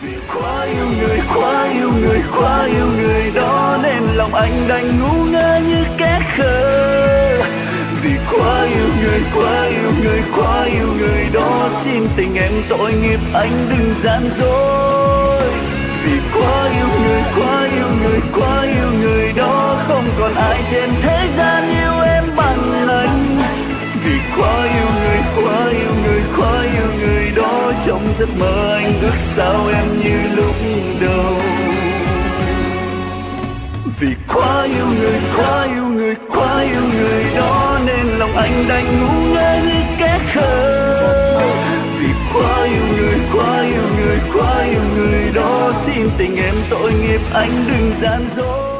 Vì quá yêu người, quá yêu người, quá yêu người đó nên lòng anh đành ngu ngơ như kẻ khờ. Vì quá yêu người, quá yêu người, quá yêu người đó, xin tình em tội nghiệp anh đừng gian dối. Vì quá yêu người, quá yêu người, quá yêu người đó, không còn ai trên thế gian yêu em bằng anh. Vì quá yêu người, quá yêu người, quá yêu người đó, trong giấc mơ anh ước sao em như lúc đầu. Vì quá yêu người, quá yêu người, quá yêu người đó nên lòng anh đành ngu ngơ như kẻ khờ. Vì quá yêu người, quá yêu người, quá yêu người đó, xin tình em tội nghiệp anh đừng gian dối.